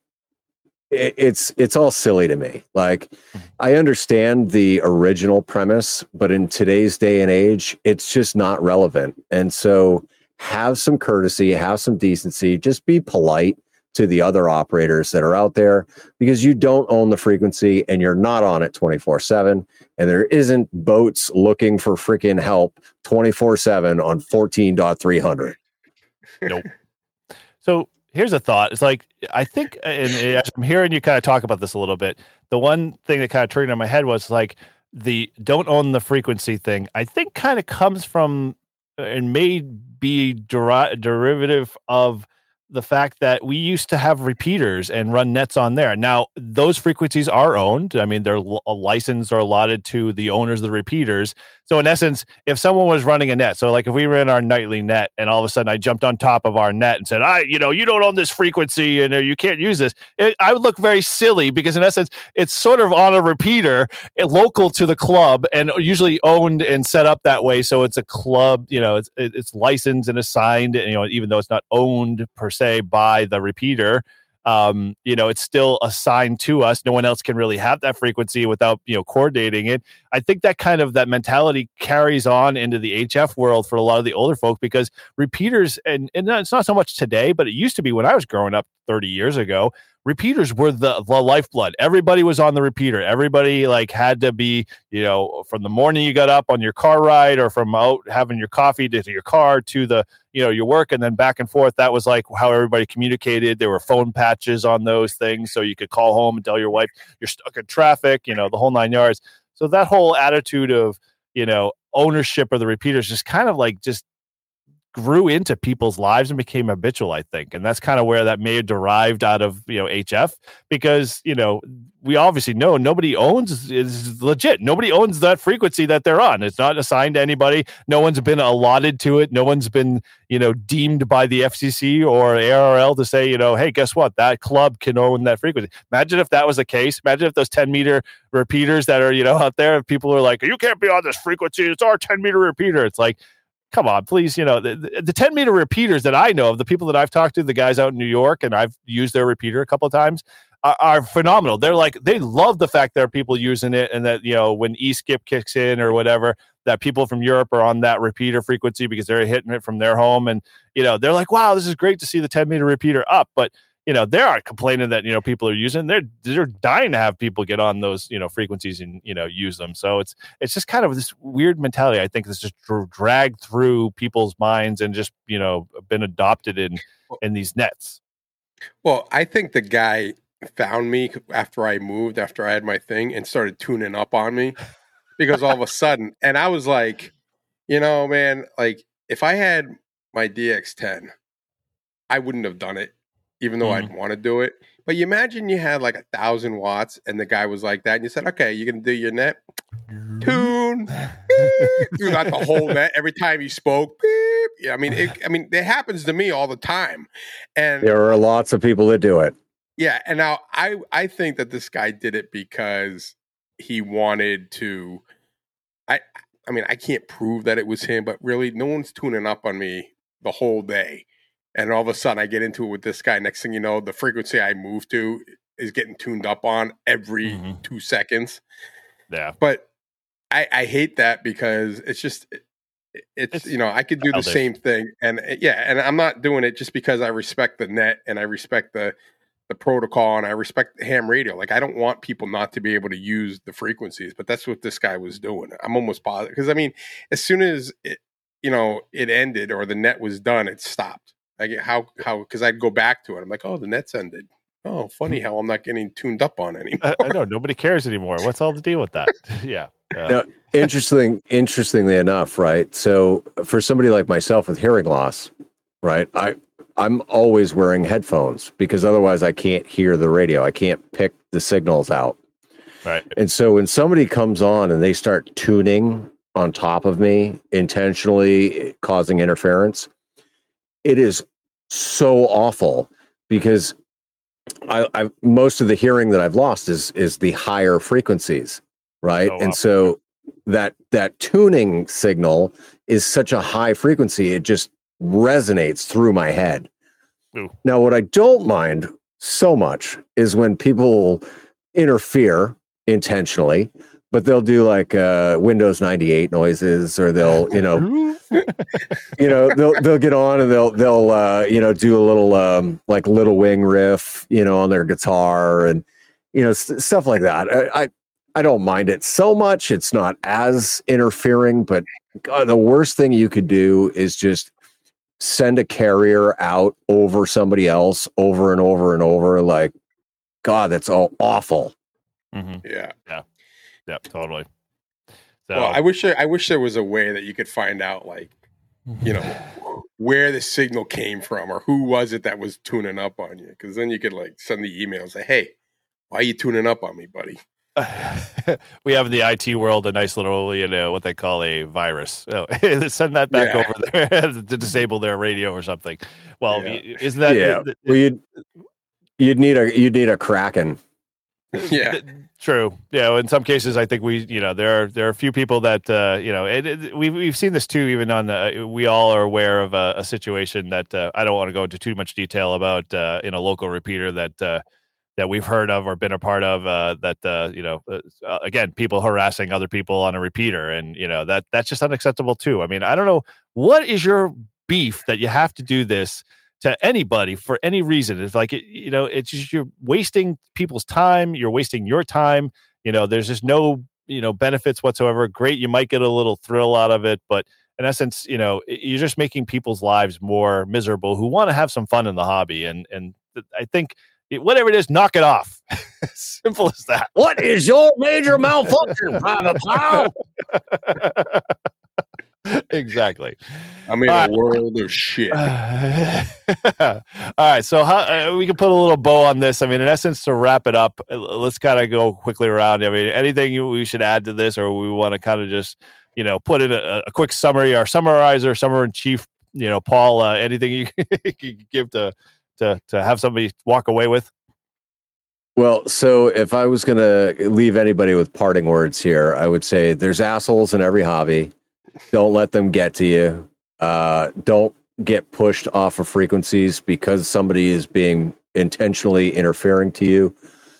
it's all silly to me. I understand the original premise, but in today's day and age, it's just not relevant. And so have some courtesy, have some decency, just be polite to the other operators that are out there, because you don't own the frequency and you're not on it 24/7. And there isn't boats looking for freaking help 24/7 on 14.300. Nope. So here's a thought. It's I think, and I'm hearing you kind of talk about this a little bit. The one thing that kind of triggered in my head was the don't own the frequency thing. I think kind of comes from, and may be derivative of, the fact that we used to have repeaters and run nets on there. Now, those frequencies are owned. I mean, they're licensed or allotted to the owners of the repeaters. So in essence, if someone was running a net, so if we ran our nightly net and all of a sudden I jumped on top of our net and said, you don't own this frequency and you can't use this, I would look very silly, because in essence, it's sort of on a repeater, local to the club, and usually owned and set up that way. So it's a club, it's licensed and assigned, even though it's not owned per se by the repeater. it's still assigned to us. No one else can really have that frequency without, coordinating it. I think that mentality carries on into the HF world for a lot of the older folk, because repeaters, and it's not so much today, but it used to be when I was growing up 30 years ago, repeaters were the lifeblood. Everybody was on the repeater. Everybody had to be, from the morning you got up on your car ride, or from out having your coffee to your car to the, your work, and then back and forth. That was how everybody communicated. There were phone patches on those things, so you could call home and tell your wife you're stuck in traffic, the whole 9 yards. So that whole attitude of, ownership of the repeaters just kind of just grew into people's lives and became habitual, I think. And that's kind of where that may have derived out of, HF, because, we obviously know nobody is legit. Nobody owns that frequency that they're on. It's not assigned to anybody. No one's been allotted to it. No one's been, deemed by the FCC or ARRL to say, hey, guess what? That club can own that frequency. Imagine if that was the case. Imagine if those 10-meter repeaters that are, out there, if people are like, you can't be on this frequency. It's our 10-meter repeater. It's like, come on, please. The 10-meter repeaters that I know of, the people that I've talked to, the guys out in New York, and I've used their repeater a couple of times, are phenomenal. They love the fact there are people using it, and that, when e-skip kicks in or whatever, that people from Europe are on that repeater frequency because they're hitting it from their home. And, they're like, wow, this is great to see the 10-meter repeater up. But, they aren't complaining that, people are using, they're dying to have people get on those, frequencies and, use them. So it's just kind of this weird mentality, I think, that's just dragged through people's minds and just, been adopted in these nets. Well, I think the guy found me after I moved, after I had my thing, and started tuning up on me, because all of a sudden, and I was like, man, if I had my DX10, I wouldn't have done it, even though I'd want to do it. But you imagine you had 1,000 watts and the guy was like that, and you said, okay, you're going to do your net, tune, you got the whole net every time you spoke. Beep. Yeah, it happens to me all the time. And there are lots of people that do it. Yeah, and now I think that this guy did it because he wanted to. I can't prove that it was him, but really, no one's tuning up on me the whole day, and all of a sudden I get into it with this guy. Next thing you know, the frequency I moved to is getting tuned up on every 2 seconds. Yeah, but I hate that, because it's I could do the same thing, and and I'm not doing it just because I respect the net and I respect the protocol and I respect ham radio. I don't want people not to be able to use the frequencies, but that's what this guy was doing. I'm almost positive, because as soon as it ended or the net was done, it stopped. Because I'd go back to it. I'm like, oh, the net's ended. Oh, funny how I'm not getting tuned up on anymore. I know, nobody cares anymore. What's all the deal with that? Yeah. Now, interestingly enough, right? So for somebody like myself with hearing loss, right, I'm always wearing headphones, because otherwise I can't hear the radio. I can't pick the signals out. Right. And so when somebody comes on and they start tuning on top of me, intentionally causing interference, it is so awful, because I most of the hearing that I've lost is the higher frequencies, right? And so that tuning signal is such a high frequency, it just resonates through my head. Ooh. Now, what I don't mind so much is when people interfere intentionally, but they'll do Windows 98 noises, or they'll, they'll get on and they'll do a little Little Wing riff, on their guitar, and stuff like that. I don't mind it so much. It's not as interfering, but God, the worst thing you could do is just send a carrier out over somebody else over and over and over. God, that's all awful. Mm-hmm. Yeah. Yep, totally. So, well, I wish there was a way that you could find out, where the signal came from, or who was it that was tuning up on you. Because then you could send the email and say, hey, why are you tuning up on me, buddy? We have in the IT world a nice little, what they call a virus. Oh, send that back over there to disable their radio or something. Well, isn't that? Yeah. Well, you'd need a Kraken. Yeah. True. Yeah. In some cases, I think there are a few people that, we've seen this too, even on we all are aware of a situation that I don't want to go into too much detail about in a local repeater that we've heard of or been a part of again, people harassing other people on a repeater. And, that's just unacceptable too. I mean, I don't know, what is your beef that you have to do this to anybody for any reason? It's like, it's just, you're wasting people's time. You're wasting your time. There's just no, benefits whatsoever. Great. You might get a little thrill out of it, but in essence, you're just making people's lives more miserable who want to have some fun in the hobby. And I think whatever it is, knock it off. Simple as that. What is your major malfunction, Private Plow? Exactly. I'm in a world of shit. All right. So how we can put a little bow on this. I mean, in essence, to wrap it up, let's kind of go quickly around. I mean, anything we should add to this, or we want to kind of just, put in a quick summary, or summarizer, summary in chief, Paul, anything you can give to have somebody walk away with? Well, so if I was going to leave anybody with parting words here, I would say there's assholes in every hobby. Don't let them get to you. Don't get pushed off of frequencies because somebody is being intentionally interfering to you.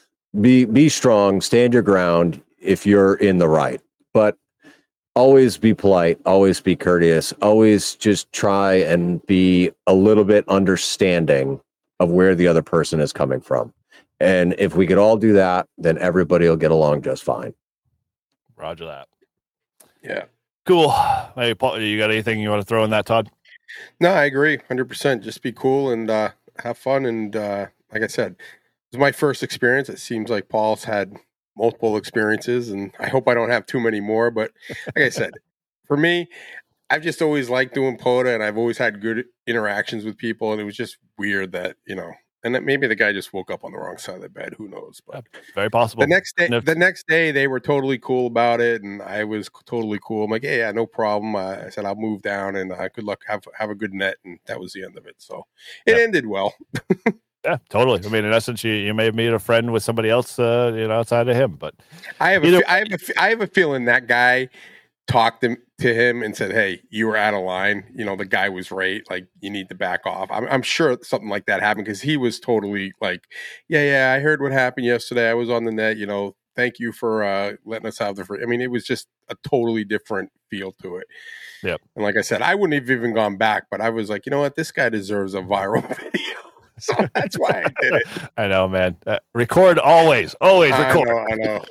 Be strong, stand your ground if you're in the right, but always be polite, always be courteous, always just try and be a little bit understanding of where the other person is coming from. And if we could all do that, then everybody will get along just fine. Roger that. Yeah. Cool. Hey, Paul, you got anything you want to throw in that, Todd? No, I agree 100%. Just be cool and have fun. And like I said, it was my first experience. It seems like Paul's had multiple experiences, and I hope I don't have too many more. But like I said, for me, I've just always liked doing POTA, and I've always had good interactions with people. And it was just weird that, and that maybe the guy just woke up on the wrong side of the bed. Who knows? But very possible. The next day, they were totally cool about it, and I was totally cool. I'm like, hey, yeah, no problem. I said I'll move down, and good luck. Have a good net, and that was the end of it. So it ended well. Yeah, totally. I mean, in essence, you may have made a friend with somebody else, outside of him. But I have a feeling that guy talked to him and said, hey, you were out of line. The guy was right. Like, you need to back off. I'm sure something like that happened, because he was totally like, yeah, I heard what happened yesterday. I was on the net, thank you for letting us have the free. I mean, it was just a totally different feel to it. Yep. And like I said, I wouldn't have even gone back, but I was like, you know what? This guy deserves a viral video. So that's why I did it. I know, man. Record always record. I know.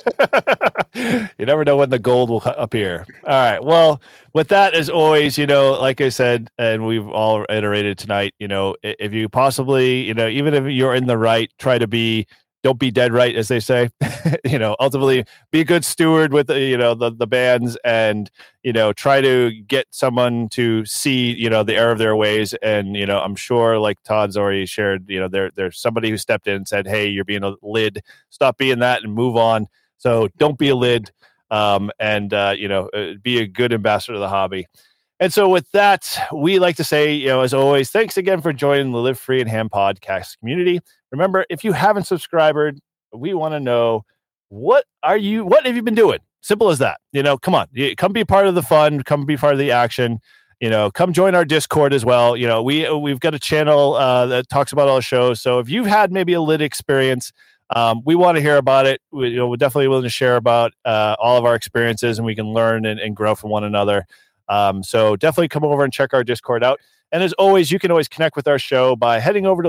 You never know when the gold will appear. All right. Well, with that, as always, like I said, and we've all iterated tonight, if you possibly, even if you're in the right, don't be dead right, as they say. Ultimately, be a good steward with the bands, and try to get someone to see the error of their ways. And I'm sure, like Todd's already shared, there's somebody who stepped in and said, hey, you're being a lid, stop being that and move on. So don't be a lid, and be a good ambassador of the hobby. And so with that, we like to say, as always, thanks again for joining the Live Free and Ham podcast community. Remember, if you haven't subscribed, we want to know, what have you been doing? Simple as that. Come on, come be part of the fun, come be part of the action. Come join our Discord as well. We've got a channel that talks about all the shows. So if you've had maybe a lit experience, we want to hear about it. We're definitely willing to share about all of our experiences, and we can learn and grow from one another. So definitely come over and check our Discord out. And as always, you can always connect with our show by heading over to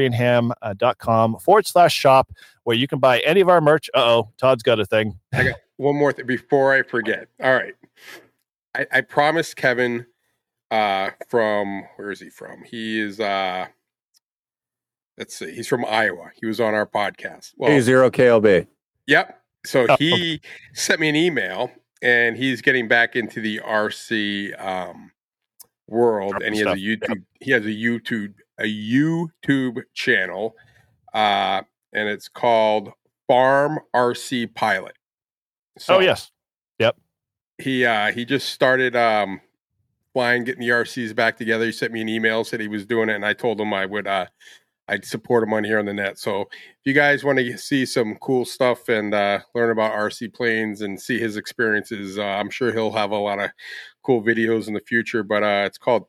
livefreeandham.com/shop, where you can buy any of our merch. Todd's got a thing. I got one more thing before I forget. All right. I promised Kevin from, where is he from? He is, let's see, he's from Iowa. He was on our podcast. Well, A0 KLB. Yep. So he sent me an email, and he's getting back into the RC world, and he has a YouTube. He has a YouTube channel, and it's called Farm RC Pilot. So yes, yep. He just started flying, getting the RCs back together. He sent me an email, said he was doing it, and I told him I would I'd support him on here on the net. So if you guys want to see some cool stuff and learn about RC planes and see his experiences, I'm sure he'll have a lot of cool videos in the future. But it's called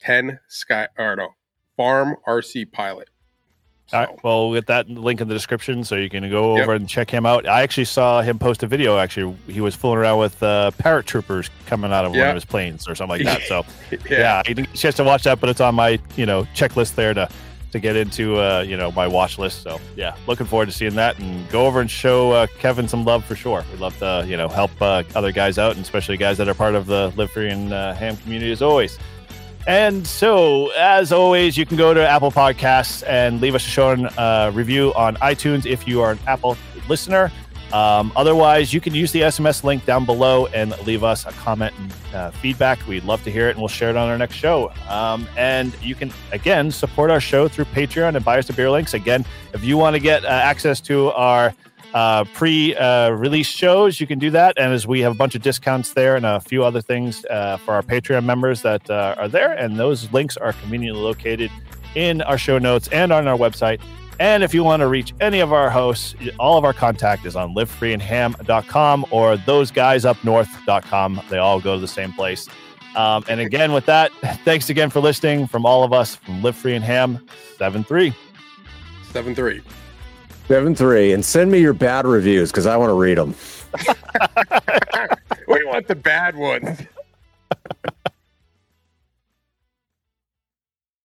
Farm RC Pilot. So. All right. Well, we'll get that link in the description so you can go over and check him out. I actually saw him post a video. Actually, he was fooling around with paratroopers coming out of one of his planes or something like that. So, I didn't get a chance to watch that, but it's on my checklist there to get into my watch list. So, looking forward to seeing that and go over and show Kevin some love for sure. We'd love to help other guys out, and especially guys that are part of the Live Free and Ham community as always. And so, as always, you can go to Apple Podcasts and leave us a show and review on iTunes if you are an Apple listener. Otherwise, you can use the SMS link down below and leave us a comment and feedback. We'd love to hear it, and we'll share it on our next show. And you can, again, support our show through Patreon and buy us the beer links. Again, if you want to get access to our pre-release shows, you can do that. And as we have a bunch of discounts there and a few other things for our Patreon members that are there, and those links are conveniently located in our show notes and on our website. And if you want to reach any of our hosts, all of our contact is on livefreeandham.com or thoseguyupnorth.com. They all go to the same place. And again, with that, thanks again for listening from all of us from Live Free and Ham 7-3. 7-3. 7-3, and send me your bad reviews because I want to read them. We want the bad ones.